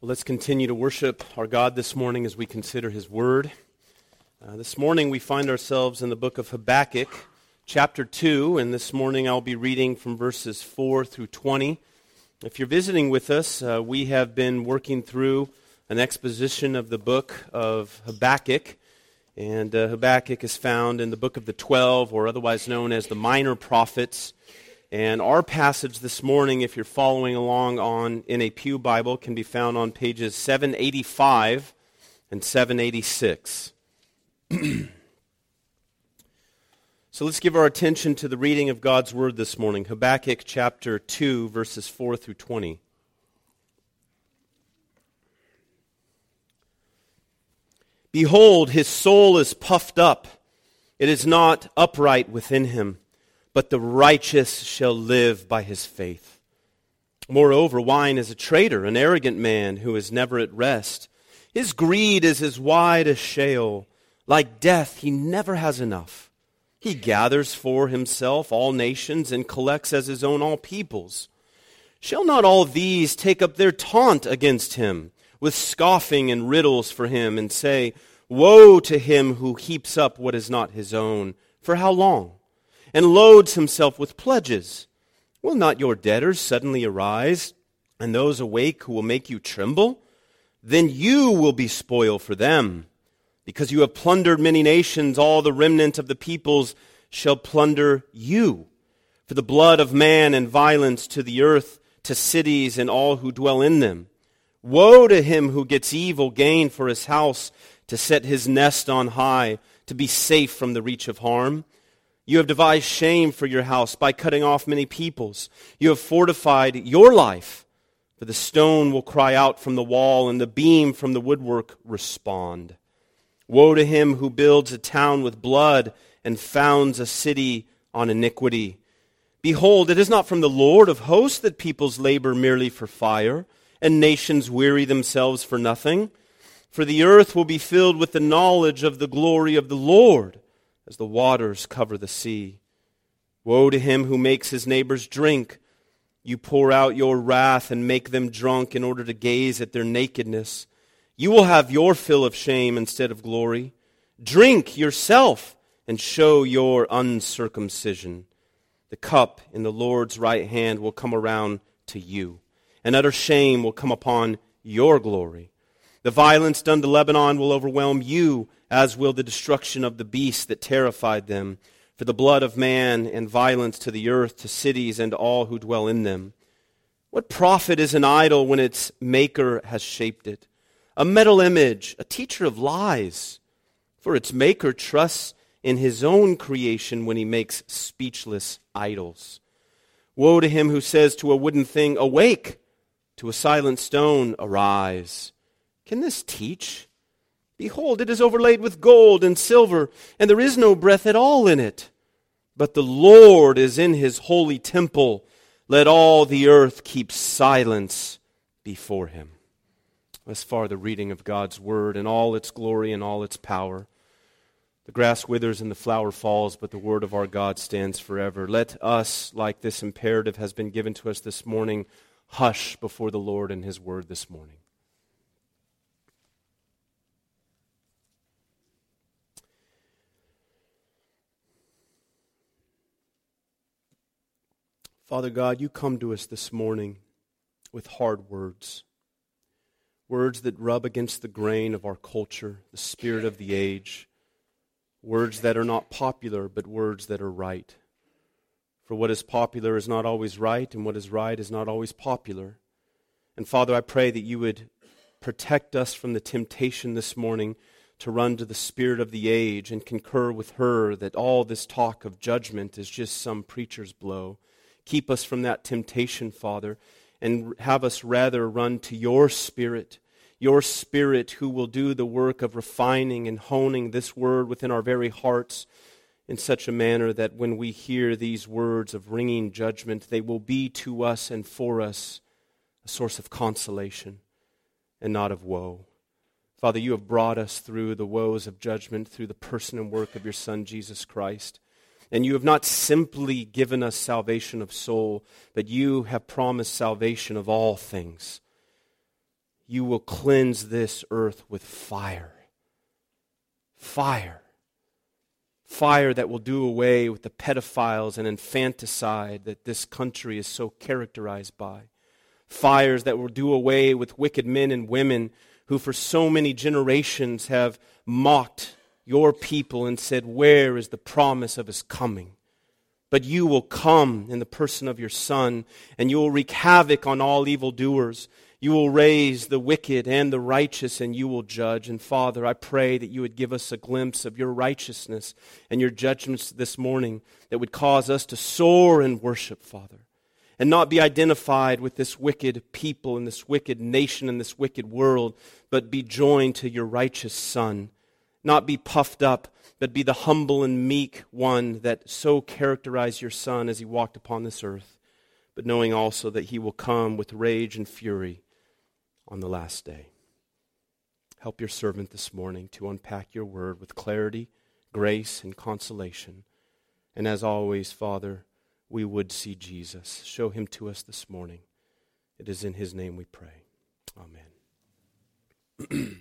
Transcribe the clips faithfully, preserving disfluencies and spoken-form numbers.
Well, let's continue to worship our God this morning as we consider His Word. Uh, this morning we find ourselves in the book of Habakkuk, chapter two, and this morning I'll be reading from verses four through twenty. If you're visiting with us, uh, we have been working through an exposition of the book of Habakkuk, and uh, Habakkuk is found in the book of the Twelve, or otherwise known as the Minor Prophets. And our passage this morning, if you're following along on in a Pew Bible, can be found on pages seven eighty-five and seven eighty-six. So let's give our attention to the reading of God's Word this morning. Habakkuk chapter two, verses four through twenty. Behold, his soul is puffed up. It is not upright within him, but the righteous shall live by his faith. Moreover, wine is a traitor, an arrogant man who is never at rest. His greed is as wide as Sheol. Like death, he never has enough. He gathers for himself all nations and collects as his own all peoples. Shall not all these take up their taunt against him, with scoffing and riddles for him, and say, Woe to him who heaps up what is not his own, for how long? And loads himself with pledges. Will not your debtors suddenly arise, and those awake who will make you tremble? Then you will be spoil for them. Because you have plundered many nations, all the remnant of the peoples shall plunder you. For the blood of man and violence to the earth, to cities and all who dwell in them. Woe to him who gets evil gain for his house, to set his nest on high, to be safe from the reach of harm. You have devised shame for your house by cutting off many peoples. You have fortified your life, for the stone will cry out from the wall, and the beam from the woodwork respond. Woe to him who builds a town with blood and founds a city on iniquity. Behold, it is not from the Lord of hosts that peoples labor merely for fire, and nations weary themselves for nothing. For the earth will be filled with the knowledge of the glory of the Lord, as the waters cover the sea. Woe to him who makes his neighbors drink. You pour out your wrath and make them drunk in order to gaze at their nakedness. You will have your fill of shame instead of glory. Drink yourself and show your uncircumcision. The cup in the Lord's right hand will come around to you, and utter shame will come upon your glory. The violence done to Lebanon will overwhelm you, as will the destruction of the beast that terrified them. For the blood of man and violence to the earth, to cities and all who dwell in them. What profit is an idol when its maker has shaped it? A metal image, a teacher of lies. For its maker trusts in his own creation when he makes speechless idols. Woe to him who says to a wooden thing, Awake! To a silent stone, Arise! Can this teach? Behold, it is overlaid with gold and silver, and there is no breath at all in it. But the Lord is in his holy temple. Let all the earth keep silence before him. Thus far the reading of God's word in all its glory and all its power. The grass withers and the flower falls, but the word of our God stands forever. Let us, like this imperative has been given to us this morning, hush before the Lord and his word this morning. Father God, you come to us this morning with hard words. Words that rub against the grain of our culture, the spirit of the age. Words that are not popular, but words that are right. For what is popular is not always right, and what is right is not always popular. And Father, I pray that you would protect us from the temptation this morning to run to the spirit of the age and concur with her that all this talk of judgment is just some preacher's blow. Keep us from that temptation, Father, and have us rather run to your Spirit, your Spirit who will do the work of refining and honing this word within our very hearts in such a manner that when we hear these words of ringing judgment, they will be to us and for us a source of consolation and not of woe. Father, you have brought us through the woes of judgment through the person and work of your Son, Jesus Christ. And you have not simply given us salvation of soul, but you have promised salvation of all things. you will cleanse this earth with fire. Fire. Fire that will do away with the pedophiles and infanticide that this country is so characterized by. Fires that will do away with wicked men and women who for so many generations have mocked your people and said, where is the promise of his coming? But you will come in the person of your Son, and you will wreak havoc on all evildoers. You will raise the wicked and the righteous, and you will judge. And Father, I pray that you would give us a glimpse of your righteousness and your judgments this morning that would cause us to soar in worship, Father, and not be identified with this wicked people and this wicked nation and this wicked world, but be joined to your righteous Son. Not be puffed up, but be the humble and meek one that so characterized your Son as he walked upon this earth, but knowing also that he will come with rage and fury on the last day. Help your servant this morning to unpack your word with clarity, grace, and consolation. And as always, Father, we would see Jesus. Show him to us this morning. It is in his name we pray. Amen.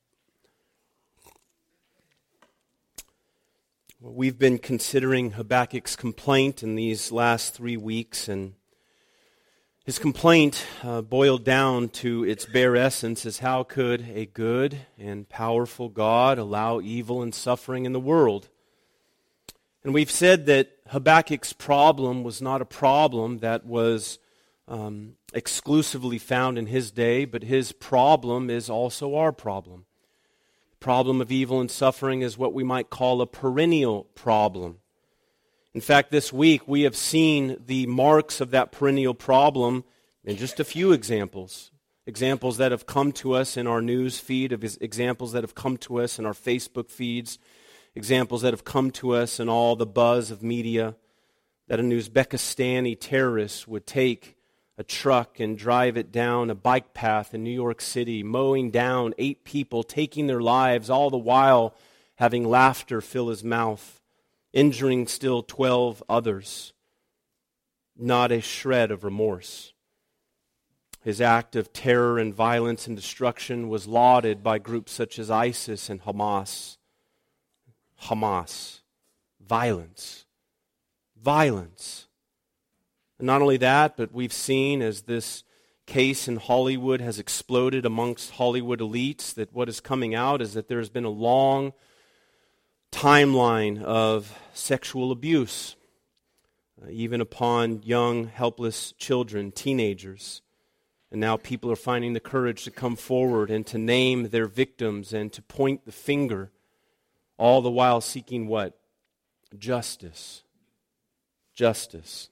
Well, we've been considering Habakkuk's complaint in these last three weeks, and his complaint, uh, boiled down to its bare essence, is how could a good and powerful God allow evil and suffering in the world? And we've said that Habakkuk's problem was not a problem that was um, exclusively found in his day, but his problem is also our problem. The problem of evil and suffering is what we might call a perennial problem. In fact, this week we have seen the marks of that perennial problem in just a few examples. Examples that have come to us in our news feed, of examples that have come to us in our Facebook feeds, examples that have come to us in all the buzz of media, that an Uzbekistani terrorist would take a truck and drive it down a bike path in New York City, mowing down eight people, taking their lives, all the while having laughter fill his mouth, injuring still twelve others. Not a shred of remorse. His act of terror and violence and destruction was lauded by groups such as ISIS and Hamas. Hamas. Violence. Violence. And not only that, but we've seen as this case in Hollywood has exploded amongst Hollywood elites, that what is coming out is that there has been a long timeline of sexual abuse, uh, even upon young, helpless children, teenagers. And now people are finding the courage to come forward and to name their victims and to point the finger, all the while seeking what? Justice. Justice.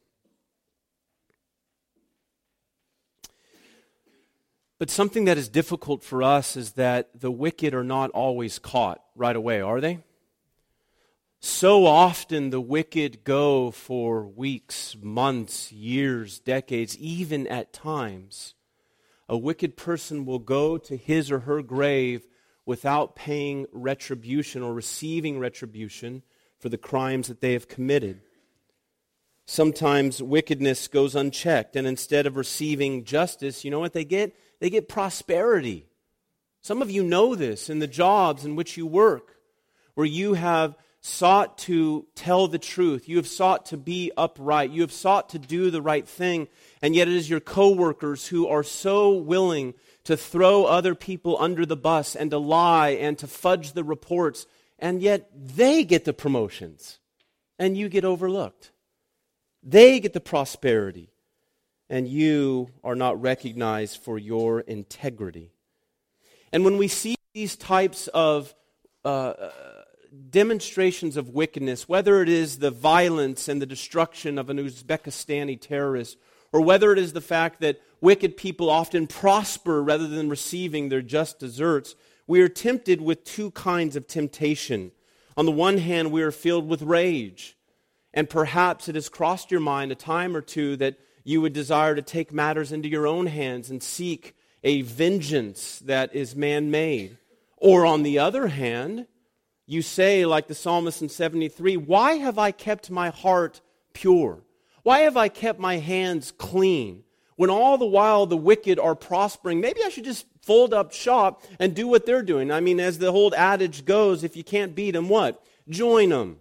But something that is difficult for us is that the wicked are not always caught right away, are they? So often the wicked go for weeks, months, years, decades, even at times. A wicked person will go to his or her grave without paying retribution or receiving retribution for the crimes that they have committed. Sometimes wickedness goes unchecked, and instead of receiving justice, you know what they get? They get prosperity. Some of you know this in the jobs in which you work, where you have sought to tell the truth. You have sought to be upright. You have sought to do the right thing, and yet it is your coworkers who are so willing to throw other people under the bus and to lie and to fudge the reports, and yet they get the promotions, and you get overlooked. They get the prosperity, and you are not recognized for your integrity. And when we see these types of uh, demonstrations of wickedness, whether it is the violence and the destruction of an Uzbekistani terrorist, or whether it is the fact that wicked people often prosper rather than receiving their just deserts, we are tempted with two kinds of temptation. On the one hand, we are filled with rage, and perhaps it has crossed your mind a time or two that you would desire to take matters into your own hands and seek a vengeance that is man-made. Or on the other hand, you say, like the psalmist in seventy-three, why have I kept my heart pure? Why have I kept my hands clean? when all the while the wicked are prospering, maybe I should just fold up shop and do what they're doing. I mean, as the old adage goes, if you can't beat them, what? Join them.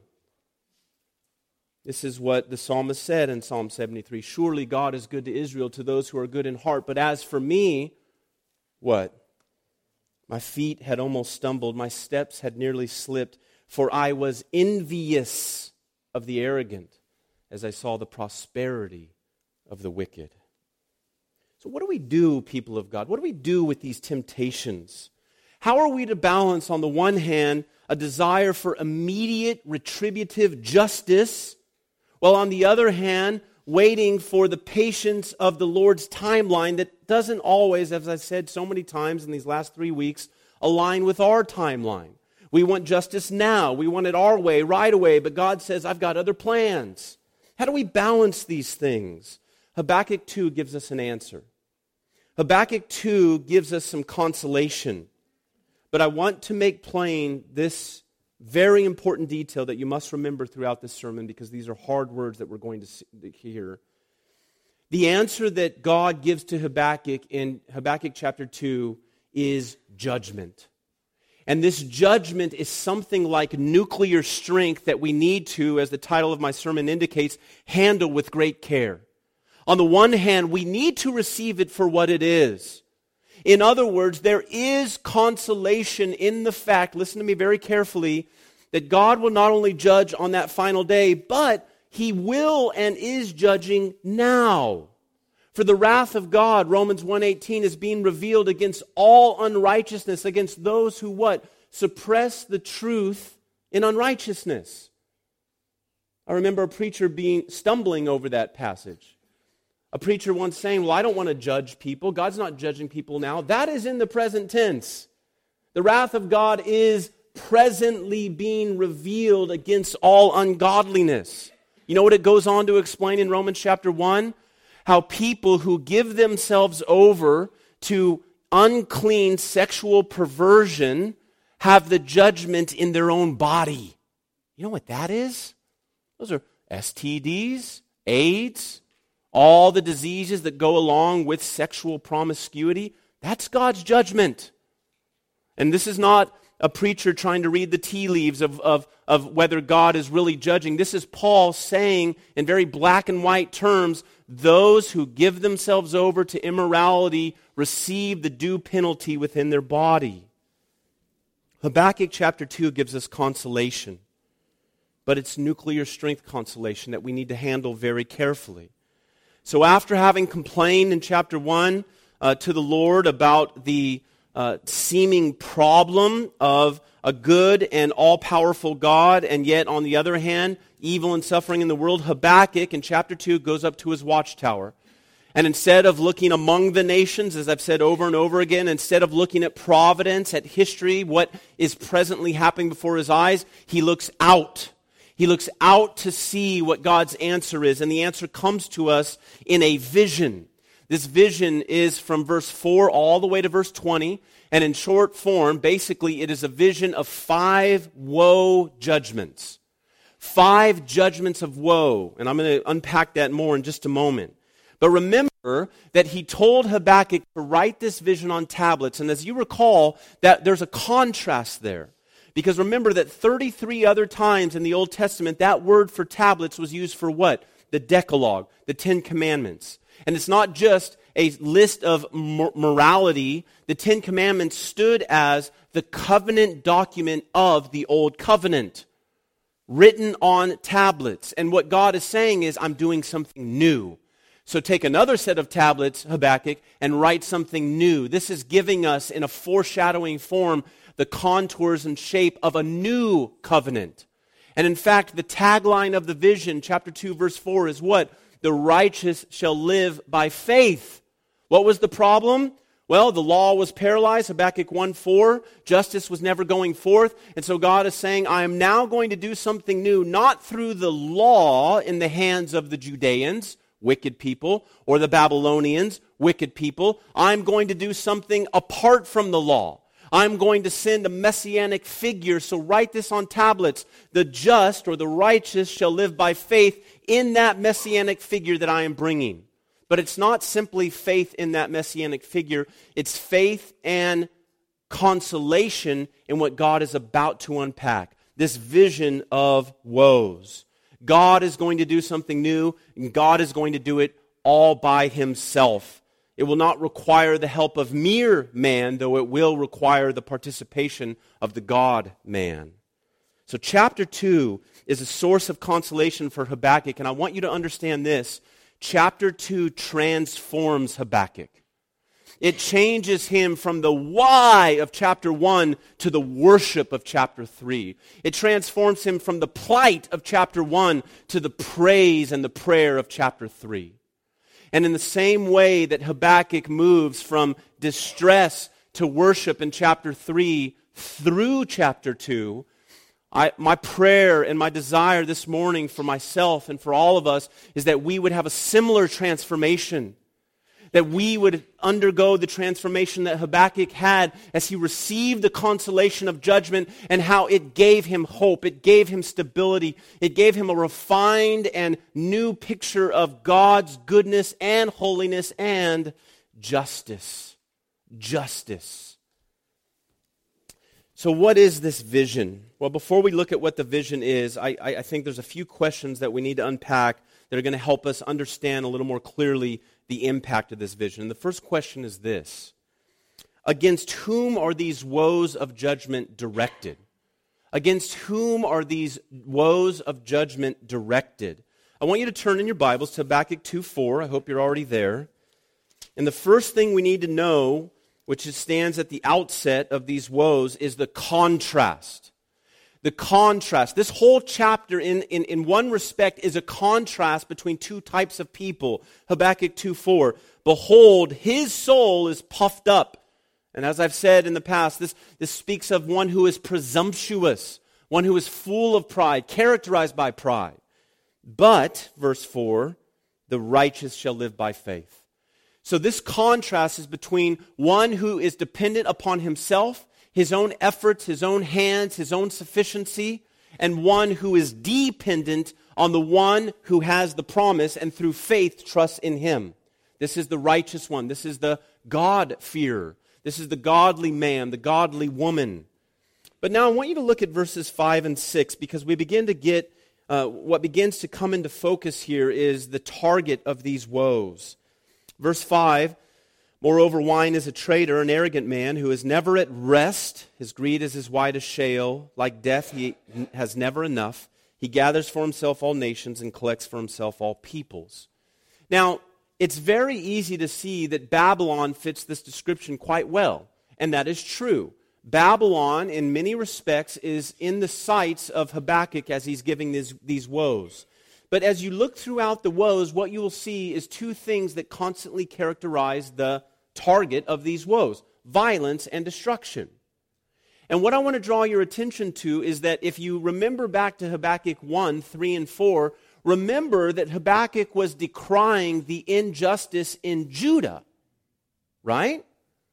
This is what the psalmist said in Psalm seventy-three. Surely God is good to Israel, to those who are good in heart. But as for me, what? My feet had almost stumbled. My steps had nearly slipped. For I was envious of the arrogant as I saw the prosperity of the wicked. So what do we do, people of God? What do we do with these temptations? How are we to balance, on the one hand, a desire for immediate retributive justice, while on the other hand, waiting for the patience of the Lord's timeline that doesn't always, as I've said so many times in these last three weeks, align with our timeline? We want justice now. We want it our way, right away, but God says, I've got other plans. How do we balance these things? Habakkuk two gives us an answer. Habakkuk two gives us some consolation. But I want to make plain this very important detail that you must remember throughout this sermon, because these are hard words that we're going to hear. The answer that God gives to Habakkuk in Habakkuk chapter two is judgment. And this judgment is something like nuclear strength that we need to, as the title of my sermon indicates, handle with great care. On the one hand, we need to receive it for what it is. In other words, there is consolation in the fact, listen to me very carefully, that God will not only judge on that final day, but He will and is judging now. For the wrath of God, Romans one eighteen, is being revealed against all unrighteousness, against those who what? Suppress the truth in unrighteousness. I remember a preacher being stumbling over that passage. A preacher once saying, well, I don't want to judge people. God's not judging people now. That is in the present tense. The wrath of God is presently being revealed against all ungodliness. You know what it goes on to explain in Romans chapter one? How people who give themselves over to unclean sexual perversion have the judgment in their own body. You know what that is? Those are S T Ds, AIDS, all the diseases that go along with sexual promiscuity. That's God's judgment. And this is not a preacher trying to read the tea leaves of, of, of whether God is really judging. This is Paul saying in very black and white terms, those who give themselves over to immorality receive the due penalty within their body. Habakkuk chapter two gives us consolation, but it's nuclear strength consolation that we need to handle very carefully. So after having complained in chapter one uh, to the Lord about the uh, seeming problem of a good and all-powerful God, and yet on the other hand, evil and suffering in the world, Habakkuk in chapter two goes up to his watchtower. And instead of looking among the nations, as I've said over and over again, instead of looking at providence, at history, what is presently happening before his eyes, he looks out. He looks out to see what God's answer is. And the answer comes to us in a vision. This vision is from verse four all the way to verse twenty. And in short form, basically, it is a vision of five woe judgments. Five judgments of woe. And I'm going to unpack that more in just a moment. But remember that he told Habakkuk to write this vision on tablets. And as you recall, that there's a contrast there. Because remember that thirty-three other times in the Old Testament, that word for tablets was used for what? The Decalogue, the Ten Commandments. And it's not just a list of morality. The Ten Commandments stood as the covenant document of the Old Covenant, written on tablets. And what God is saying is, I'm doing something new. So take another set of tablets, Habakkuk, and write something new. This is giving us, in a foreshadowing form, the contours and shape of a new covenant. And in fact, the tagline of the vision, chapter two, verse four, is what? The righteous shall live by faith. What was the problem? Well, the law was paralyzed, Habakkuk one four. Justice was never going forth. And so God is saying, I am now going to do something new, not through the law in the hands of the Judeans, wicked people, or the Babylonians, wicked people. I'm going to do something apart from the law. I'm going to send a messianic figure, so write this on tablets. The just or the righteous shall live by faith in that messianic figure that I am bringing. But it's not simply faith in that messianic figure. It's faith and consolation in what God is about to unpack. This vision of woes. God is going to do something new, and God is going to do it all by himself. It will not require the help of mere man, though it will require the participation of the God-man. So chapter two is a source of consolation for Habakkuk, and I want you to understand this. Chapter two transforms Habakkuk. It changes him from the why of chapter one to the worship of chapter three. It transforms him from the plight of chapter one to the praise and the prayer of chapter three. And in the same way that Habakkuk moves from distress to worship in chapter three through chapter two, I, my prayer and my desire this morning for myself and for all of us is that we would have a similar transformation, that we would undergo the transformation that Habakkuk had as he received the consolation of judgment and how it gave him hope, it gave him stability, it gave him a refined and new picture of God's goodness and holiness and justice. Justice. So what is this vision? Well, before we look at what the vision is, I, I think there's a few questions that we need to unpack that are going to help us understand a little more clearly the impact of this vision. And the first question is this: against whom are these woes of judgment directed? Against whom are these woes of judgment directed? I want you to turn in your Bibles to Habakkuk two four. I hope you're already there. And the first thing we need to know, which stands at the outset of these woes, is the contrast. The contrast. This whole chapter, in, in, in one respect, is a contrast between two types of people. Habakkuk two four. Behold, his soul is puffed up. And as I've said in the past, this, this speaks of one who is presumptuous, one who is full of pride, characterized by pride. But, verse four, the righteous shall live by faith. So this contrast is between one who is dependent upon himself, his own efforts, his own hands, his own sufficiency, and one who is dependent on the one who has the promise and through faith trusts in him. This is the righteous one. This is the God-fearer. This is the godly man, the godly woman. But now I want you to look at verses five and six, because we begin to get, uh, what begins to come into focus here is the target of these woes. Verse five, moreover, wine is a traitor, an arrogant man who is never at rest. His greed is as white as shale. Like death, he has never enough. He gathers for himself all nations and collects for himself all peoples. Now, it's very easy to see that Babylon fits this description quite well, and that is true. Babylon, in many respects, is in the sights of Habakkuk as he's giving these, these woes. But as you look throughout the woes, what you will see is two things that constantly characterize the target of these woes: violence and destruction. And what I want to draw your attention to is that if you remember back to Habakkuk one, three, and four, remember that Habakkuk was decrying the injustice in Judah, right?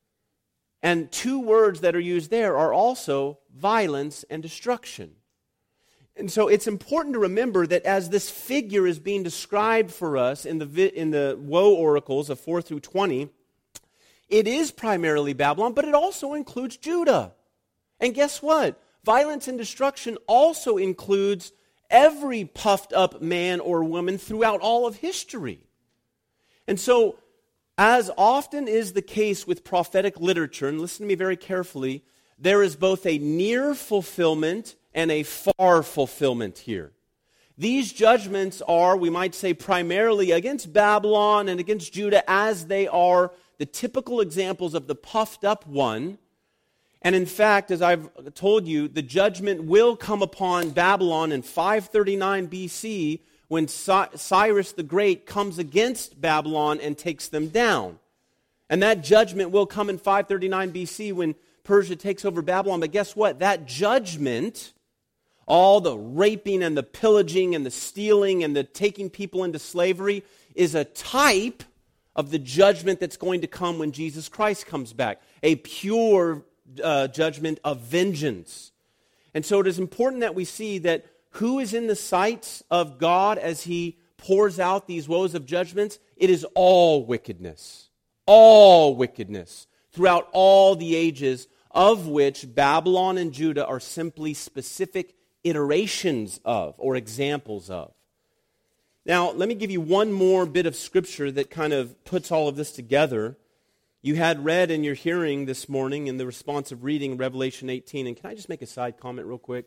And two words that are used there are also violence and destruction. And so it's important to remember that as this figure is being described for us in the in the woe oracles of four through twenty, it is primarily Babylon, but it also includes Judah. And guess what? Violence and destruction also includes every puffed up man or woman throughout all of history. And so, as often is the case with prophetic literature, and listen to me very carefully, there is both a near fulfillment and a far fulfillment here. These judgments are, we might say, primarily against Babylon and against Judah, as they are the typical examples of the puffed up one. And in fact, as I've told you, the judgment will come upon Babylon in five thirty-nine B C when Cyrus the Great comes against Babylon and takes them down. And that judgment will come in five thirty-nine B C when Persia takes over Babylon. But guess what? That judgment, all the raping and the pillaging and the stealing and the taking people into slavery, is a type of the judgment that's going to come when Jesus Christ comes back. A pure uh, judgment of vengeance. And so it is important that we see that who is in the sights of God as He pours out these woes of judgments? It is all wickedness. All wickedness throughout all the ages, of which Babylon and Judah are simply specific iterations of or examples of. Now, let me give you one more bit of scripture that kind of puts all of this together. You had read in your hearing this morning in the responsive reading Revelation eighteen, and can I just make a side comment real quick?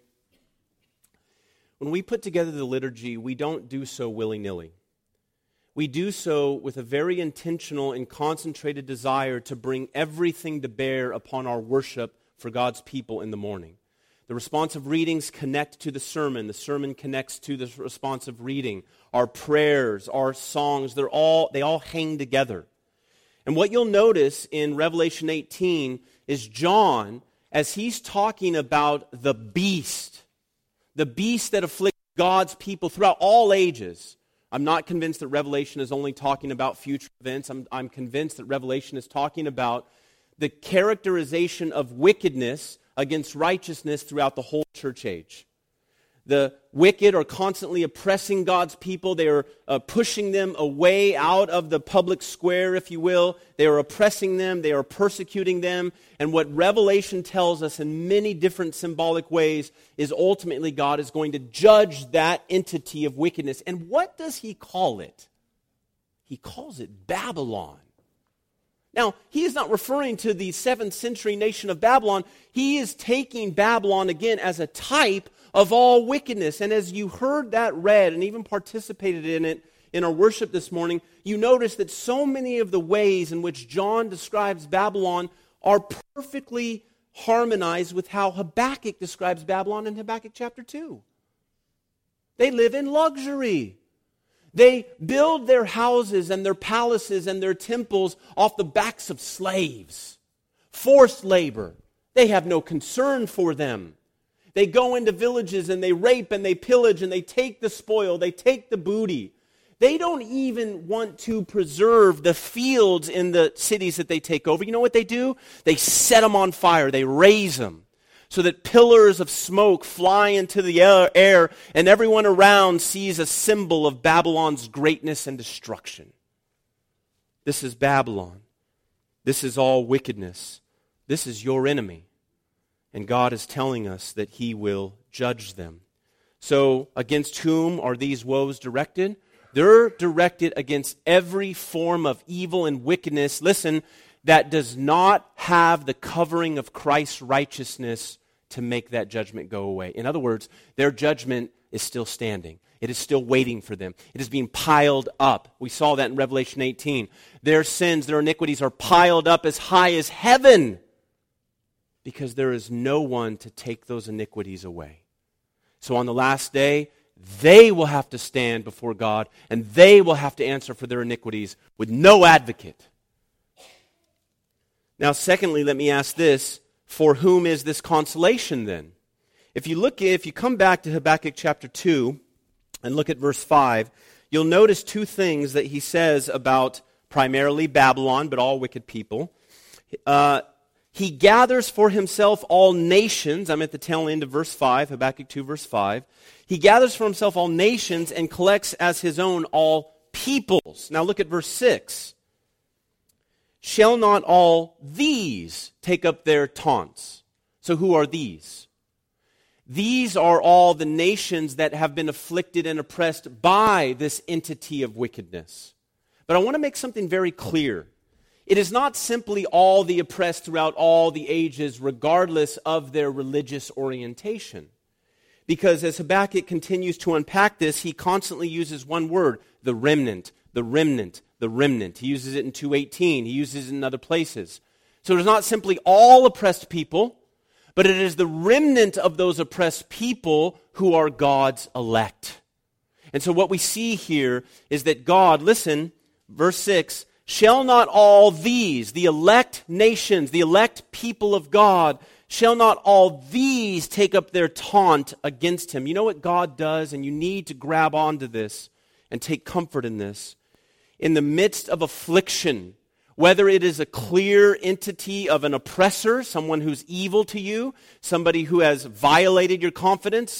When we put together the liturgy, we don't do so willy-nilly. We do so with a very intentional and concentrated desire to bring everything to bear upon our worship for God's people in the morning. The responsive readings connect to the sermon. The sermon connects to the responsive reading. Our prayers, our songs, they're all they all hang together. And what you'll notice in Revelation eighteen is John, as he's talking about the beast, the beast that afflicts God's people throughout all ages. I'm not convinced that Revelation is only talking about future events. I'm, I'm convinced that Revelation is talking about the characterization of wickedness against righteousness throughout the whole church age. The wicked are constantly oppressing God's people. They are uh, pushing them away out of the public square, if you will. They are oppressing them. They are persecuting them. And what Revelation tells us in many different symbolic ways is ultimately God is going to judge that entity of wickedness. And what does he call it? He calls it Babylon. Now, he is not referring to the seventh century nation of Babylon. He is taking Babylon again as a type of all wickedness. And as you heard that read and even participated in it in our worship this morning, you notice that so many of the ways in which John describes Babylon are perfectly harmonized with how Habakkuk describes Babylon in Habakkuk chapter two. They live in luxury. They build their houses and their palaces and their temples off the backs of slaves. Forced labor. They have no concern for them. They go into villages and they rape and they pillage and they take the spoil. They take the booty. They don't even want to preserve the fields in the cities that they take over. You know what they do? They set them on fire. They raise them so that pillars of smoke fly into the air and everyone around sees a symbol of Babylon's greatness and destruction. This is Babylon. This is all wickedness. This is your enemy. And God is telling us that he will judge them. So, against whom are these woes directed? They're directed against every form of evil and wickedness, listen, that does not have the covering of Christ's righteousness to make that judgment go away. In other words, their judgment is still standing. It is still waiting for them. It is being piled up. We saw that in Revelation eighteen. Their sins, their iniquities are piled up as high as heaven because there is no one to take those iniquities away. So on the last day, they will have to stand before God and they will have to answer for their iniquities with no advocate. Now, secondly, let me ask this. For whom is this consolation then? If you look, if you come back to Habakkuk chapter two and look at verse five, you'll notice two things that he says about primarily Babylon, but all wicked people. Uh, he gathers for himself all nations. I'm at the tail end of verse five, Habakkuk two verse five. He gathers for himself all nations and collects as his own all peoples. Now look at verse six. Shall not all these take up their taunts? So who are these? These are all the nations that have been afflicted and oppressed by this entity of wickedness. But I want to make something very clear. It is not simply all the oppressed throughout all the ages, regardless of their religious orientation. Because as Habakkuk continues to unpack this, he constantly uses one word, the remnant, the remnant, the remnant. He uses it in two eighteen. He uses it in other places. So it is not simply all oppressed people, but it is the remnant of those oppressed people who are God's elect. And so what we see here is that God, listen, verse six, shall not all these, the elect nations, the elect people of God, shall not all these take up their taunt against him? You know what God does, and you need to grab onto this and take comfort in this. In the midst of affliction, whether it is a clear entity of an oppressor, someone who's evil to you, somebody who has violated your confidence,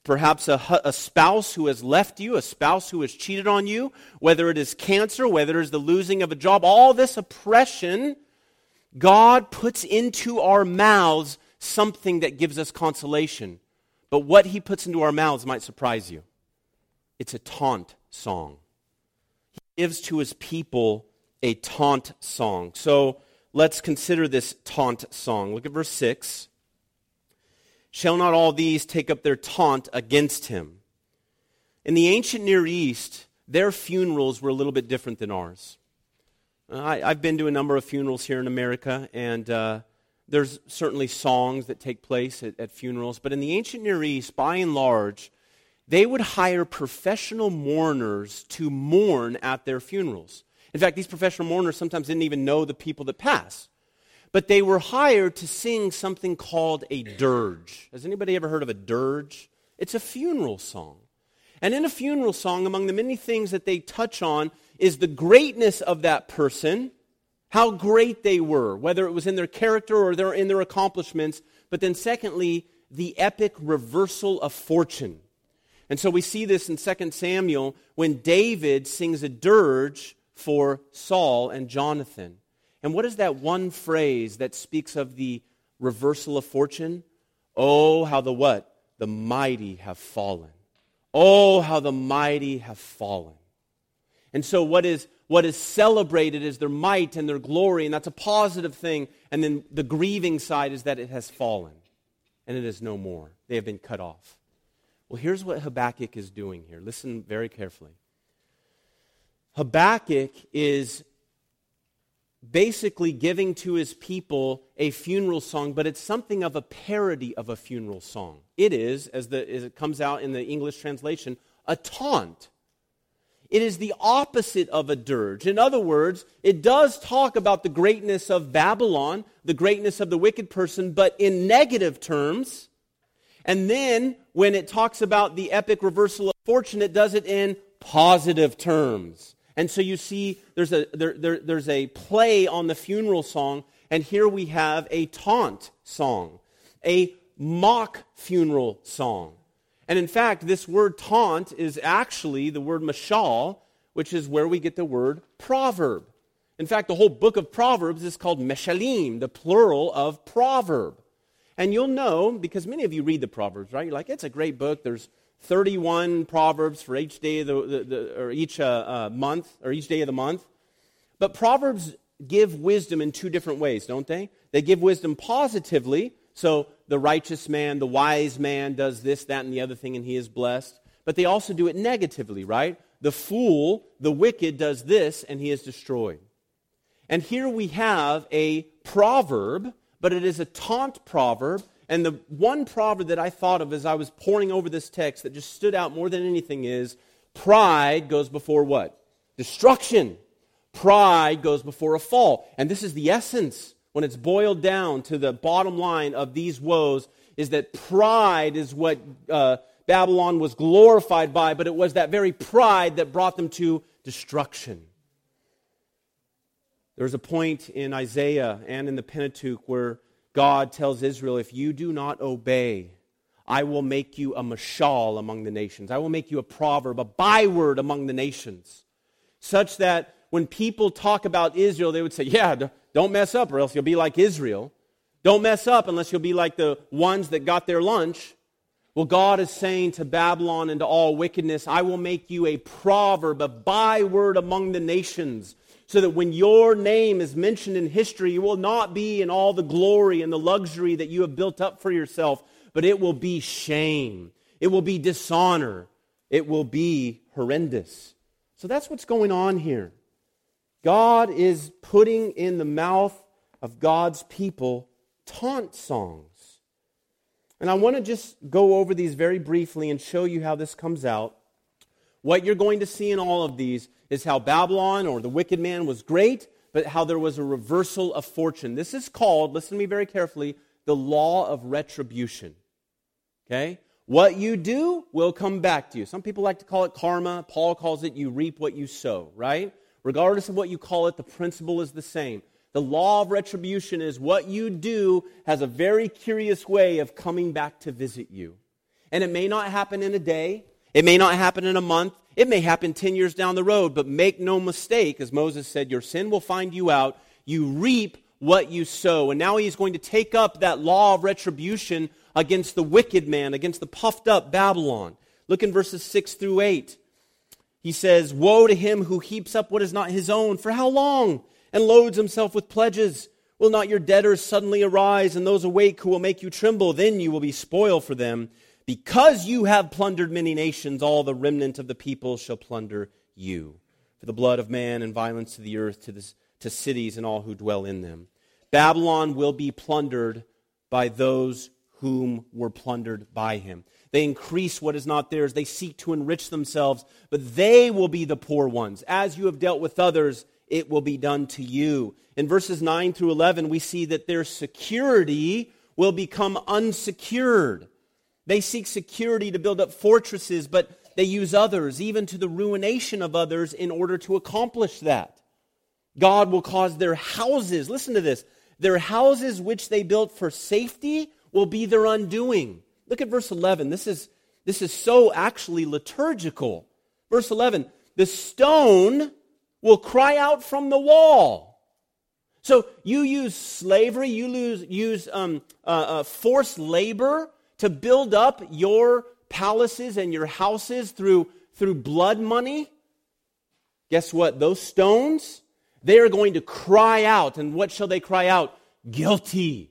perhaps a, hu- a spouse who has left you, a spouse who has cheated on you, whether it is cancer, whether it is the losing of a job, all this oppression, God puts into our mouths something that gives us consolation. But what he puts into our mouths might surprise you. It's a taunt song. He gives to his people a taunt song. So let's consider this taunt song. Look at verse six. Shall not all these take up their taunt against him? In the ancient Near East, their funerals were a little bit different than ours. I, I've been to a number of funerals here in America, and uh, there's certainly songs that take place at, at funerals. But in the ancient Near East, by and large, they would hire professional mourners to mourn at their funerals. In fact, these professional mourners sometimes didn't even know the people that pass. But they were hired to sing something called a dirge. Has anybody ever heard of a dirge? It's a funeral song. And in a funeral song, among the many things that they touch on is the greatness of that person, how great they were, whether it was in their character or their, in their accomplishments. But then secondly, the epic reversal of fortune. And so we see this in Second Samuel when David sings a dirge for Saul and Jonathan. And what is that one phrase that speaks of the reversal of fortune? Oh, how the what? The mighty have fallen. Oh, how the mighty have fallen. And so what is what is celebrated is their might and their glory, and that's a positive thing. And then the grieving side is that it has fallen, and it is no more. They have been cut off. Well, here's what Habakkuk is doing here. Listen very carefully. Habakkuk is basically giving to his people a funeral song, but it's something of a parody of a funeral song. It is, as, the, as it comes out in the English translation, a taunt. It is the opposite of a dirge. In other words, it does talk about the greatness of Babylon, the greatness of the wicked person, but in negative terms. And then, when it talks about the epic reversal of fortune, it does it in positive terms. And so you see there's a there, there, there's a play on the funeral song, and here we have a taunt song, a mock funeral song. And in fact, this word taunt is actually the word mashal, which is where we get the word proverb. In fact, the whole book of Proverbs is called meshalim, the plural of proverb. And you'll know, because many of you read the Proverbs, right? You're like, it's a great book. There's thirty-one Proverbs for each day of the, the, the or each uh, uh, month, or each day of the month. But Proverbs give wisdom in two different ways, don't they? They give wisdom positively. So the righteous man, the wise man does this, that, and the other thing, and he is blessed. But they also do it negatively, right? The fool, the wicked, does this, and he is destroyed. And here we have a proverb, but it is a taunt proverb. And the one proverb that I thought of as I was poring over this text that just stood out more than anything is, pride goes before what? Destruction. Pride goes before a fall. And this is the essence, when it's boiled down to the bottom line of these woes, is that pride is what uh, Babylon was glorified by, but it was that very pride that brought them to destruction. There's a point in Isaiah and in the Pentateuch where God tells Israel, if you do not obey, I will make you a mashal among the nations. I will make you a proverb, a byword among the nations. Such that when people talk about Israel, they would say, yeah, don't mess up or else you'll be like Israel. Don't mess up unless you'll be like the ones that got their lunch. Well, God is saying to Babylon and to all wickedness, I will make you a proverb, a byword among the nations, so that when your name is mentioned in history, you will not be in all the glory and the luxury that you have built up for yourself, but it will be shame. It will be dishonor. It will be horrendous. So that's what's going on here. God is putting in the mouth of God's people taunt songs. And I want to just go over these very briefly and show you how this comes out. What you're going to see in all of these is how Babylon or the wicked man was great, but how there was a reversal of fortune. This is called, listen to me very carefully, the law of retribution. Okay? What you do will come back to you. Some people like to call it karma. Paul calls it you reap what you sow, right? Regardless of what you call it, the principle is the same. The law of retribution is what you do has a very curious way of coming back to visit you. And it may not happen in a day. It may not happen in a month. It may happen ten years down the road. But make no mistake, as Moses said, your sin will find you out. You reap what you sow. And now he's going to take up that law of retribution against the wicked man, against the puffed up Babylon. Look in verses six through eight. He says, woe to him who heaps up what is not his own. For how long? And loads himself with pledges. Will not your debtors suddenly arise, and those awake who will make you tremble? Then you will be spoil for them. Because you have plundered many nations, all the remnant of the people shall plunder you. For the blood of man and violence to the earth, to, this, to cities and all who dwell in them. Babylon will be plundered by those whom were plundered by him. They increase what is not theirs. They seek to enrich themselves, but they will be the poor ones. As you have dealt with others, it will be done to you. In verses nine through eleven, we see that their security will become unsecured. They seek security to build up fortresses, but they use others, even to the ruination of others, in order to accomplish that. God will cause their houses, listen to this, their houses which they built for safety will be their undoing. Look at verse eleven. This is, this is so actually liturgical. Verse eleven, the stone will cry out from the wall. So you use slavery, you lose, use um, uh, uh, forced labor to build up your palaces and your houses through, through blood money. Guess what? Those stones, they are going to cry out. And what shall they cry out? Guilty.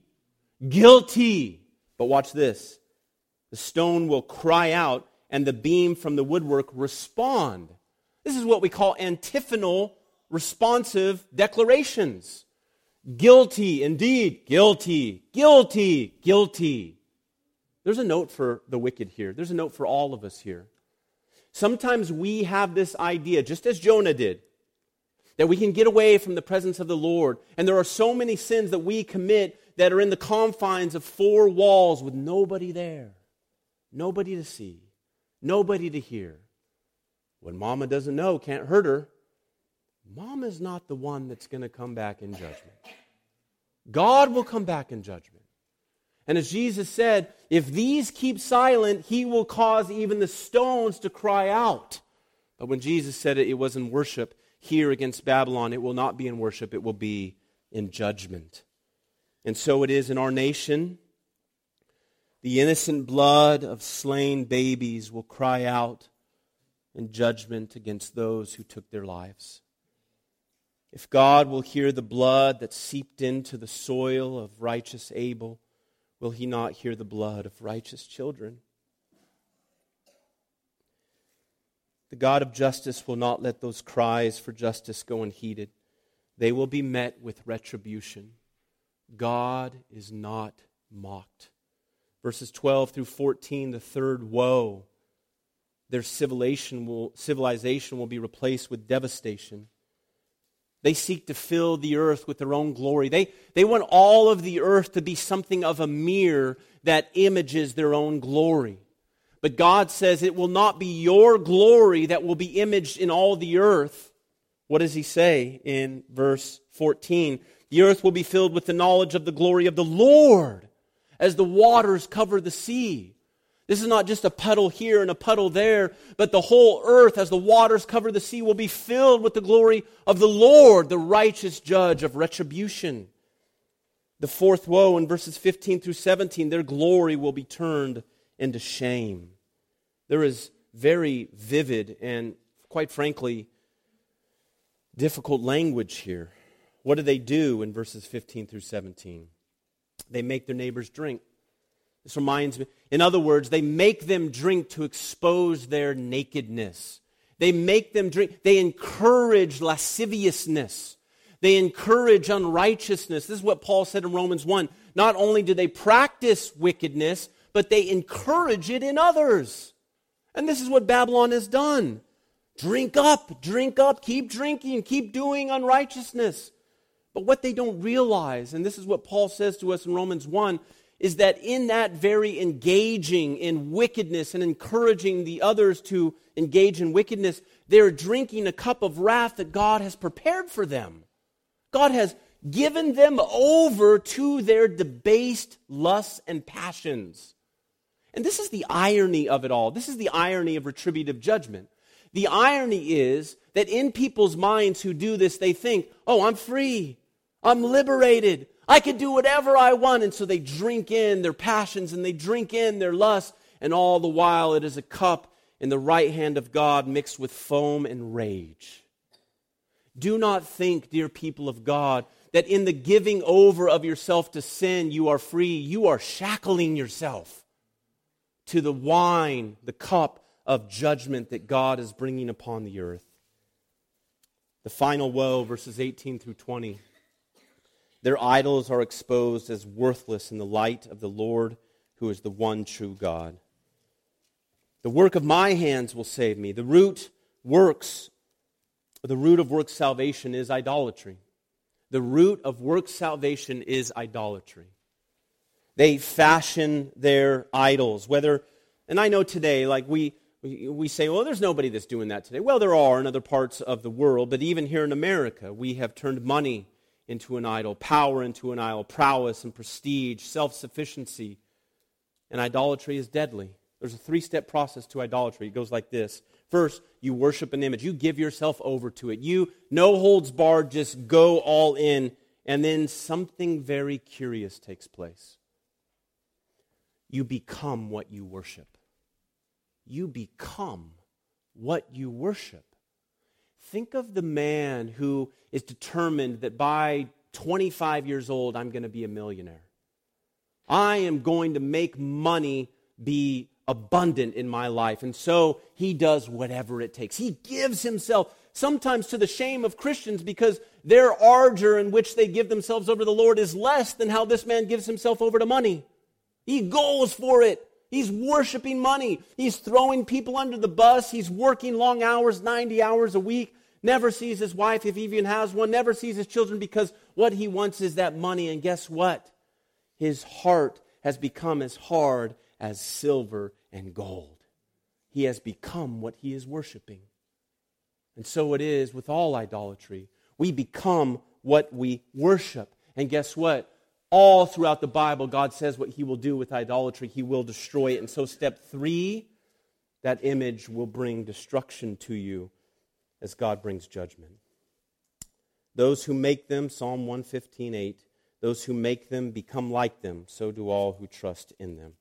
Guilty. But watch this. The stone will cry out and the beam from the woodwork respond. This is what we call antiphonal responsive declarations. Guilty, indeed, guilty, guilty, guilty. There's a note for the wicked here. There's a note for all of us here. Sometimes we have this idea, just as Jonah did, that we can get away from the presence of the Lord. And there are so many sins that we commit that are in the confines of four walls with nobody there. Nobody to see. Nobody to hear. When mama doesn't know, can't hurt her. Mama's not the one that's going to come back in judgment. God will come back in judgment. And as Jesus said, if these keep silent, he will cause even the stones to cry out. But when Jesus said it, it was in worship here against Babylon. It will not be in worship, it will be in judgment. And so it is in our nation. The innocent blood of slain babies will cry out in judgment against those who took their lives. If God will hear the blood that seeped into the soil of righteous Abel, will he not hear the blood of righteous children? The God of justice will not let those cries for justice go unheeded. They will be met with retribution. God is not mocked. Verses twelve through fourteen, the third woe. Their civilization will, civilization will be replaced with devastation. They seek to fill the earth with their own glory. They, they want all of the earth to be something of a mirror that images their own glory. But God says it will not be your glory that will be imaged in all the earth. What does he say in verse fourteen? The earth will be filled with the knowledge of the glory of the Lord as the waters cover the sea. This is not just a puddle here and a puddle there, but the whole earth, as the waters cover the sea, will be filled with the glory of the Lord, the righteous judge of retribution. The fourth woe in verses fifteen through seventeen, their glory will be turned into shame. There is very vivid and, quite frankly, difficult language here. What do they do in verses fifteen through seventeen? They make their neighbors drink. This reminds me, in other words, they make them drink to expose their nakedness. They make them drink, they encourage lasciviousness. They encourage unrighteousness. This is what Paul said in Romans one. Not only do they practice wickedness, but they encourage it in others. And this is what Babylon has done. Drink up, drink up, keep drinking, keep doing unrighteousness. But what they don't realize, and this is what Paul says to us in Romans one, is that in that very engaging in wickedness and encouraging the others to engage in wickedness, they're drinking a cup of wrath that God has prepared for them. God has given them over to their debased lusts and passions. And this is the irony of it all. This is the irony of retributive judgment. The irony is that in people's minds who do this, they think, oh, I'm free. I'm liberated. I can do whatever I want. And so they drink in their passions and they drink in their lust. And all the while it is a cup in the right hand of God mixed with foam and rage. Do not think, dear people of God, that in the giving over of yourself to sin, you are free. You are shackling yourself to the wine, the cup of judgment that God is bringing upon the earth. The final woe, verses eighteen through twenty. Their idols are exposed as worthless in the light of the Lord, who is the one true God. The work of my hands will save me. The root works, the root of works salvation is idolatry. The root of works salvation is idolatry. They fashion their idols, whether, and I know today, like we, we we say, well, there's nobody that's doing that today. Well, there are in other parts of the world, but even here in America, we have turned money into an idol, power into an idol, prowess and prestige, self-sufficiency, and idolatry is deadly. There's a three-step process to idolatry. It goes like this. First, you worship an image. You give yourself over to it. You, no holds barred, just go all in, and then something very curious takes place. You become what you worship. You become what you worship. Think of the man who is determined that by twenty-five years old, I'm going to be a millionaire. I am going to make money be abundant in my life. And so he does whatever it takes. He gives himself, sometimes to the shame of Christians, because their ardor in which they give themselves over to the Lord is less than how this man gives himself over to money. He goes for it. He's worshiping money. He's throwing people under the bus. He's working long hours, ninety hours a week. Never sees his wife, if he even has one. Never sees his children, because what he wants is that money. And guess what? His heart has become as hard as silver and gold. He has become what he is worshiping. And so it is with all idolatry. We become what we worship. And guess what? All throughout the Bible, God says what he will do with idolatry. He will destroy it. And so step three, that image will bring destruction to you as God brings judgment. Those who make them, Psalm one fifteen, eight, those who make them become like them, so do all who trust in them.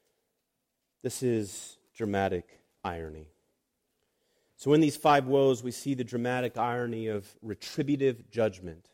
This is dramatic irony. So in these five woes, we see the dramatic irony of retributive judgment.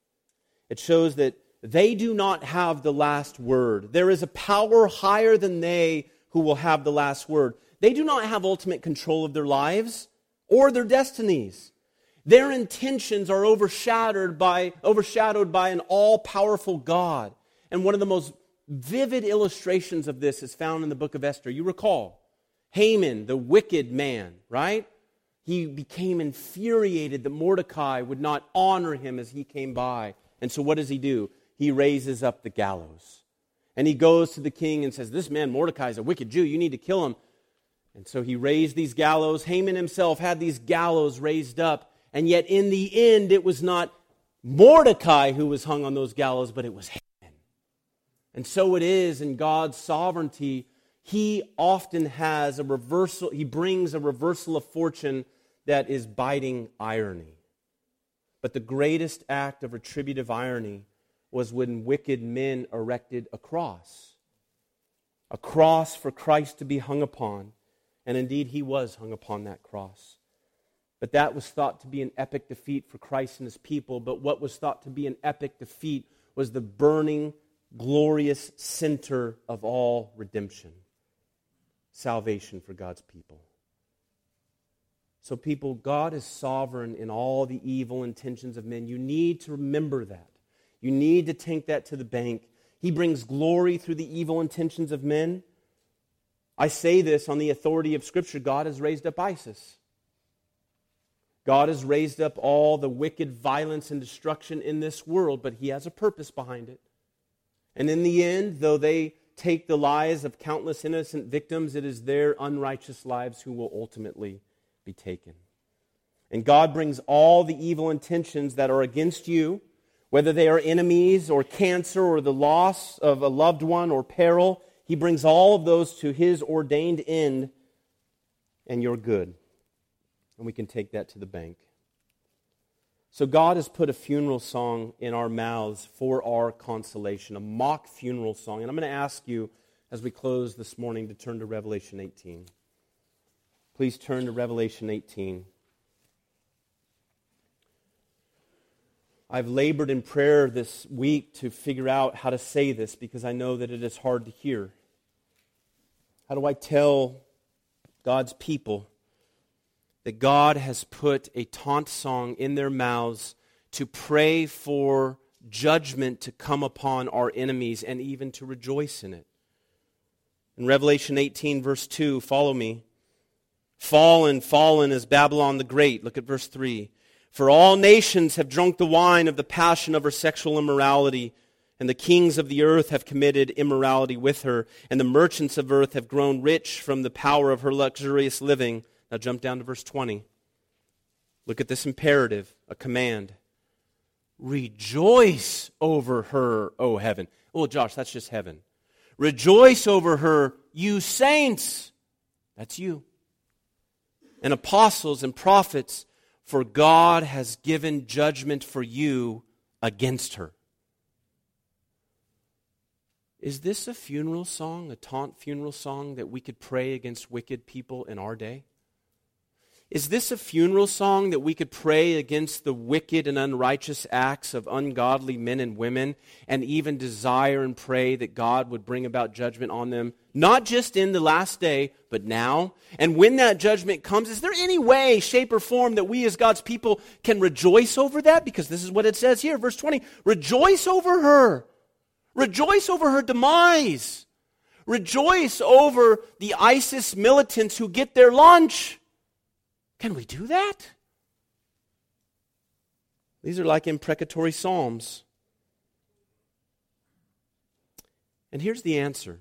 It shows that they do not have the last word. There is a power higher than they who will have the last word. They do not have ultimate control of their lives or their destinies. Their intentions are overshadowed by, overshadowed by an all-powerful God. And one of the most vivid illustrations of this is found in the book of Esther. You recall Haman, the wicked man, right? He became infuriated that Mordecai would not honor him as he came by. And so what does he do? He raises up the gallows. And he goes to the king and says, this man Mordecai is a wicked Jew. You need to kill him. And so he raised these gallows. Haman himself had these gallows raised up. And yet in the end, it was not Mordecai who was hung on those gallows, but it was Haman. And so it is in God's sovereignty. He often has a reversal. He brings a reversal of fortune that is biting irony. But the greatest act of retributive irony was when wicked men erected a cross. A cross for Christ to be hung upon. And indeed, he was hung upon that cross. But that was thought to be an epic defeat for Christ and his people. But what was thought to be an epic defeat was the burning, glorious center of all redemption. Salvation for God's people. So people, God is sovereign in all the evil intentions of men. You need to remember that. You need to take that to the bank. He brings glory through the evil intentions of men. I say this on the authority of Scripture. God has raised up ISIS. God has raised up all the wicked violence and destruction in this world, but he has a purpose behind it. And in the end, though they take the lives of countless innocent victims, it is their unrighteous lives who will ultimately be taken. And God brings all the evil intentions that are against you, whether they are enemies or cancer or the loss of a loved one or peril, He brings all of those to His ordained end, and you're good. And we can take that to the bank. So God has put a funeral song in our mouths for our consolation, a mock funeral song. And I'm going to ask you, as we close this morning, to turn to Revelation eighteen. Please turn to Revelation eighteen. I've labored in prayer this week to figure out how to say this because I know that it is hard to hear. How do I tell God's people that God has put a taunt song in their mouths to pray for judgment to come upon our enemies and even to rejoice in it? In Revelation eighteen, verse two, follow me. Fallen, fallen is Babylon the Great. Look at verse three. For all nations have drunk the wine of the passion of her sexual immorality, and the kings of the earth have committed immorality with her, and the merchants of earth have grown rich from the power of her luxurious living. Now jump down to verse twenty. Look at this imperative, a command. Rejoice over her, O heaven. Oh, Josh, that's just heaven. Rejoice over her, you saints. That's you. And apostles and prophets, for God has given judgment for you against her. Is this a funeral song, a taunt funeral song that we could pray against wicked people in our day? Is this a funeral song that we could pray against the wicked and unrighteous acts of ungodly men and women and even desire and pray that God would bring about judgment on them, not just in the last day, but now? And when that judgment comes, is there any way, shape, or form that we as God's people can rejoice over that? Because this is what it says here, verse twenty. Rejoice over her. Rejoice over her demise. Rejoice over the ISIS militants who get their lunch. Can we do that? These are like imprecatory psalms. And here's the answer.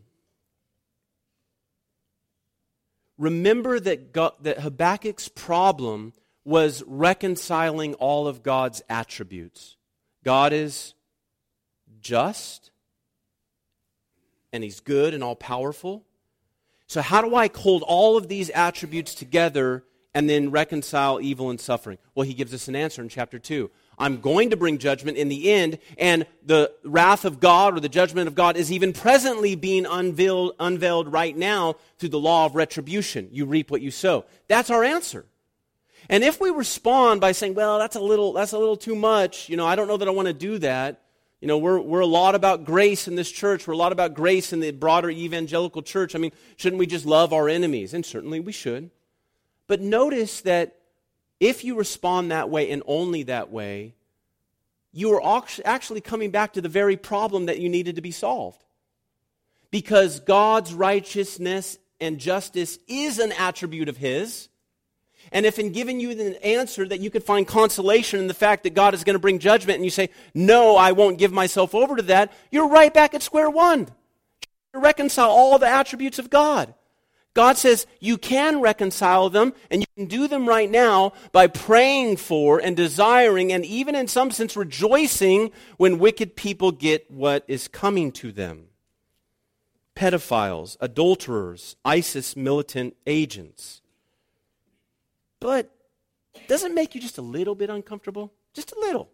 Remember that, God, that Habakkuk's problem was reconciling all of God's attributes. God is just, and He's good and all-powerful. So how do I hold all of these attributes together and then reconcile evil and suffering? Well, he gives us an answer in chapter two. I'm going to bring judgment in the end, and the wrath of God or the judgment of God is even presently being unveiled, unveiled right now through the law of retribution. You reap what you sow. That's our answer. And if we respond by saying, well, that's a little, that's a little too much, you know, I don't know that I want to do that. You know, we're we're a lot about grace in this church. We're a lot about grace in the broader evangelical church. I mean, shouldn't we just love our enemies? And certainly we should. But notice that if you respond that way and only that way, you are actually coming back to the very problem that you needed to be solved. Because God's righteousness and justice is an attribute of His. And if in giving you the answer that you could find consolation in the fact that God is going to bring judgment and you say, no, I won't give myself over to that, you're right back at square one. To reconcile all the attributes of God. God says you can reconcile them, and you can do them right now by praying for and desiring and even in some sense rejoicing when wicked people get what is coming to them. Pedophiles, adulterers, ISIS militant agents. But does it make you just a little bit uncomfortable? Just a little.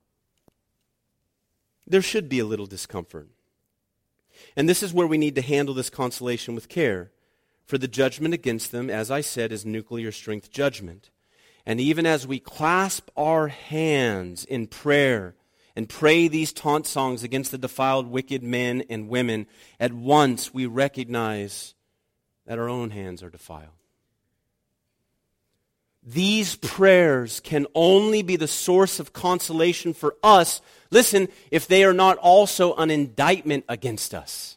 There should be a little discomfort. And this is where we need to handle this consolation with care. For the judgment against them, as I said, is nuclear strength judgment. And even as we clasp our hands in prayer and pray these taunt songs against the defiled wicked men and women, at once we recognize that our own hands are defiled. These prayers can only be the source of consolation for us, listen, if they are not also an indictment against us.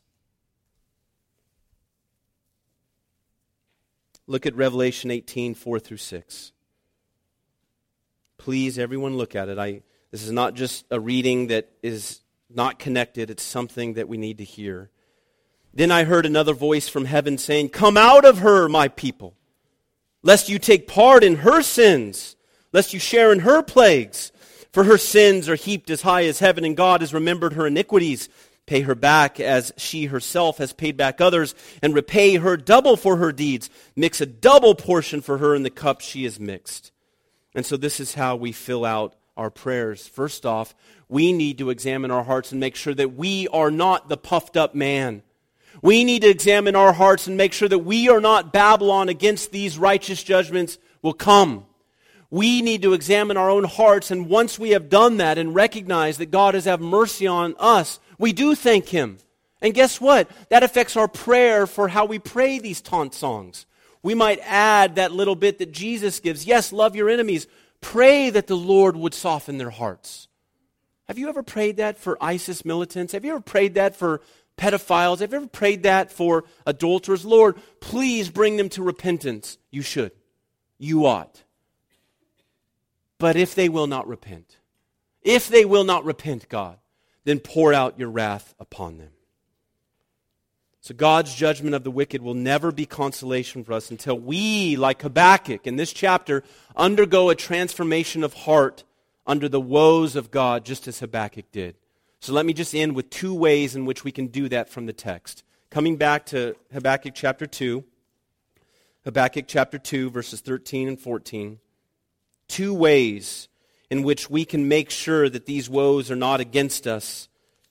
Look at Revelation eighteen, four through six. Please, everyone look at it. I, this is not just a reading that is not connected. It's something that we need to hear. Then I heard another voice from heaven saying, "Come out of her, my people, lest you take part in her sins, lest you share in her plagues. For her sins are heaped as high as heaven, and God has remembered her iniquities. Pay her back as she herself has paid back others, and repay her double for her deeds. Mix a double portion for her in the cup she has mixed. And so this is how we fill out our prayers. First off, we need to examine our hearts and make sure that we are not the puffed up man. We need to examine our hearts and make sure that we are not Babylon against these righteous judgments will come. We need to examine our own hearts, and once we have done that and recognize that God has had mercy on us, we do thank Him. And guess what? That affects our prayer for how we pray these taunt songs. We might add that little bit that Jesus gives. Yes, love your enemies. Pray that the Lord would soften their hearts. Have you ever prayed that for ISIS militants? Have you ever prayed that for pedophiles? Have you ever prayed that for adulterers? Lord, please bring them to repentance. You should. You ought. But if they will not repent, if they will not repent, God, then pour out your wrath upon them. So God's judgment of the wicked will never be consolation for us until we, like Habakkuk in this chapter, undergo a transformation of heart under the woes of God, just as Habakkuk did. So let me just end with two ways in which we can do that from the text. Coming back to Habakkuk chapter two, Habakkuk chapter two, verses thirteen and fourteen. Two ways in which we can make sure that these woes are not against us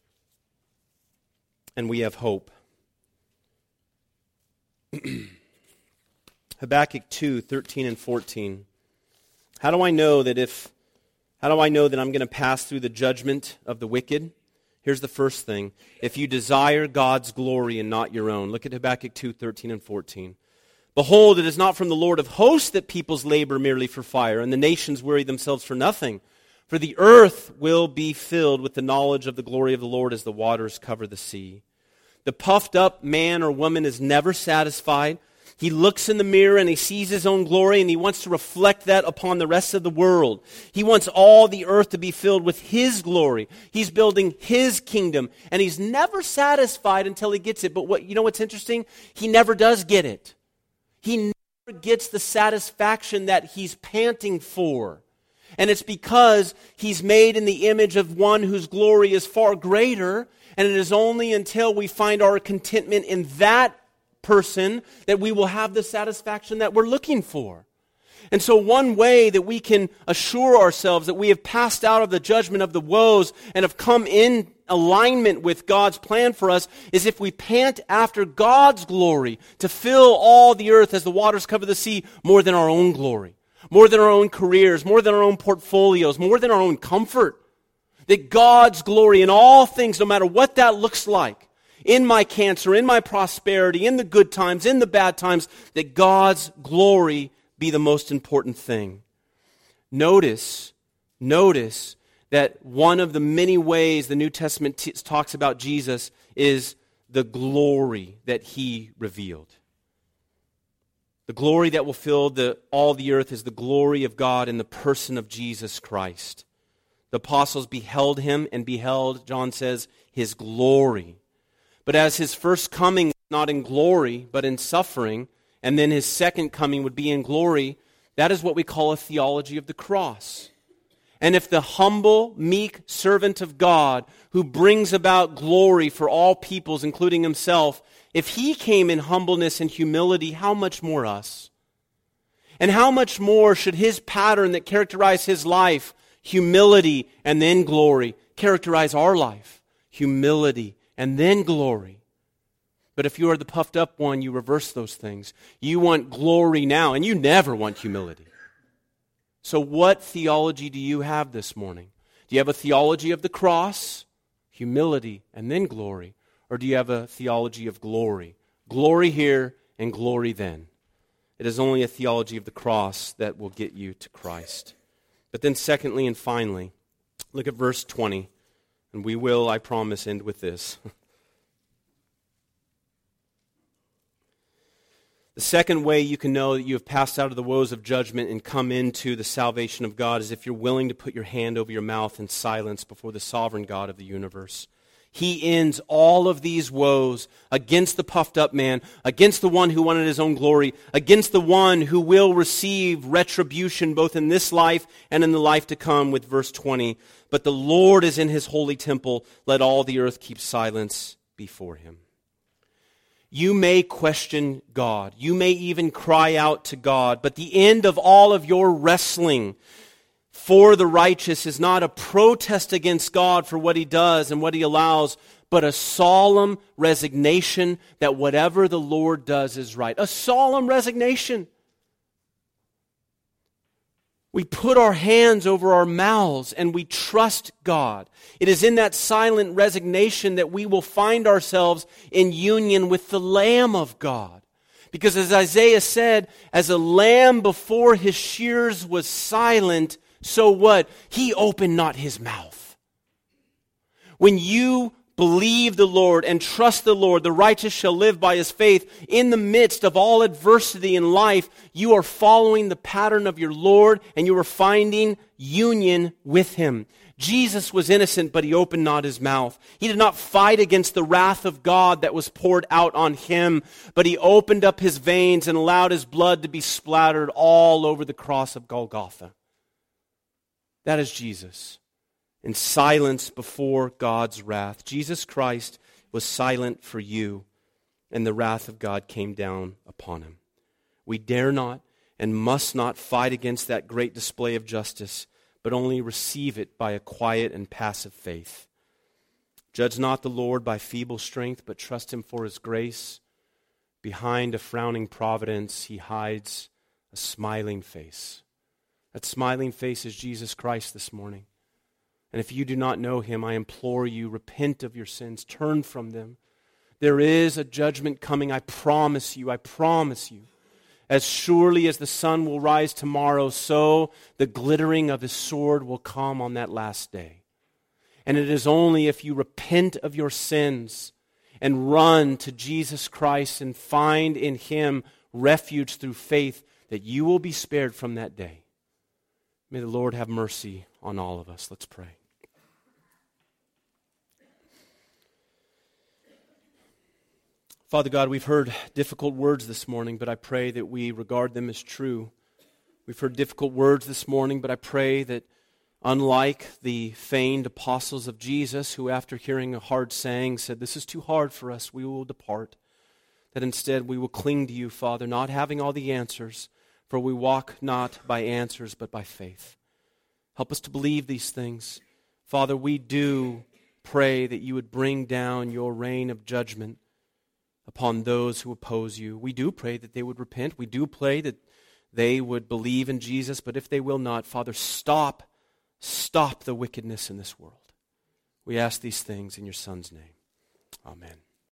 and we have hope. Habakkuk two, thirteen and fourteen. How do I know that if, how do I know that I'm going to pass through the judgment of the wicked? Here's the first thing. If you desire God's glory and not your own. Look at Habakkuk two, thirteen and fourteen. Behold, it is not from the Lord of hosts that peoples labor merely for fire, and the nations weary themselves for nothing. For the earth will be filled with the knowledge of the glory of the Lord as the waters cover the sea. The puffed up man or woman is never satisfied. He looks in the mirror and he sees his own glory and he wants to reflect that upon the rest of the world. He wants all the earth to be filled with his glory. He's building his kingdom and he's never satisfied until he gets it. But what you know what's interesting? He never does get it. He never gets the satisfaction that he's panting for. And it's because he's made in the image of one whose glory is far greater. And it is only until we find our contentment in that person that we will have the satisfaction that we're looking for. And so one way that we can assure ourselves that we have passed out of the judgment of the woes and have come in alignment with God's plan for us is if we pant after God's glory to fill all the earth as the waters cover the sea more than our own glory, more than our own careers, more than our own portfolios, more than our own comfort. That God's glory in all things, no matter what that looks like, in my cancer, in my prosperity, in the good times, in the bad times, that God's glory be the most important thing. Notice, notice that one of the many ways the New Testament t- talks about Jesus is the glory that He revealed. The glory that will fill the, all the earth is the glory of God in the person of Jesus Christ. The apostles beheld Him and beheld, John says, His glory. But as His first coming was not in glory, but in suffering, and then His second coming would be in glory, that is what we call a theology of the cross. And if the humble, meek servant of God, who brings about glory for all peoples, including Himself, if He came in humbleness and humility, how much more us? And how much more should His pattern that characterized His life, humility and then glory, characterize our life? Humility and then glory. But if you are the puffed up one, you reverse those things. You want glory now, and you never want humility. So what theology do you have this morning? Do you have a theology of the cross, humility, and then glory? Or do you have a theology of glory? Glory here and glory then. It is only a theology of the cross that will get you to Christ. But then secondly and finally, look at verse twenty. And we will, I promise, end with this. The second way you can know that you have passed out of the woes of judgment and come into the salvation of God is if you're willing to put your hand over your mouth in silence before the sovereign God of the universe. He ends all of these woes against the puffed up man, against the one who wanted his own glory, against the one who will receive retribution both in this life and in the life to come, with verse twenty. But the Lord is in his holy temple. Let all the earth keep silence before him. You may question God. You may even cry out to God. But the end of all of your wrestling for the righteous is not a protest against God for what he does and what he allows, but a solemn resignation that whatever the Lord does is right. A solemn resignation. We put our hands over our mouths and we trust God. It is in that silent resignation that we will find ourselves in union with the Lamb of God. Because as Isaiah said, as a lamb before his shears was silent, so what? He opened not his mouth. When you believe the Lord and trust the Lord, the righteous shall live by his faith. In the midst of all adversity in life, you are following the pattern of your Lord and you are finding union with him. Jesus was innocent, but he opened not his mouth. He did not fight against the wrath of God that was poured out on him, but he opened up his veins and allowed his blood to be splattered all over the cross of Golgotha. That is Jesus. In silence before God's wrath. Jesus Christ was silent for you, and the wrath of God came down upon him. We dare not and must not fight against that great display of justice, but only receive it by a quiet and passive faith. Judge not the Lord by feeble strength, but trust him for his grace. Behind a frowning providence, he hides a smiling face. That smiling face is Jesus Christ this morning. And if you do not know him, I implore you, repent of your sins, turn from them. There is a judgment coming, I promise you, I promise you. As surely as the sun will rise tomorrow, so the glittering of his sword will come on that last day. And it is only if you repent of your sins and run to Jesus Christ and find in him refuge through faith that you will be spared from that day. May the Lord have mercy on all of us. Let's pray. Father God, we've heard difficult words this morning, but I pray that we regard them as true. We've heard difficult words this morning, but I pray that unlike the feigned apostles of Jesus, who after hearing a hard saying said, "This is too hard for us, we will depart," that instead we will cling to you, Father, not having all the answers, for we walk not by answers, but by faith. Help us to believe these things. Father, we do pray that you would bring down your reign of judgment upon those who oppose you. We do pray that they would repent. We do pray that they would believe in Jesus. But if they will not, Father, stop, stop the wickedness in this world. We ask these things in your Son's name. Amen.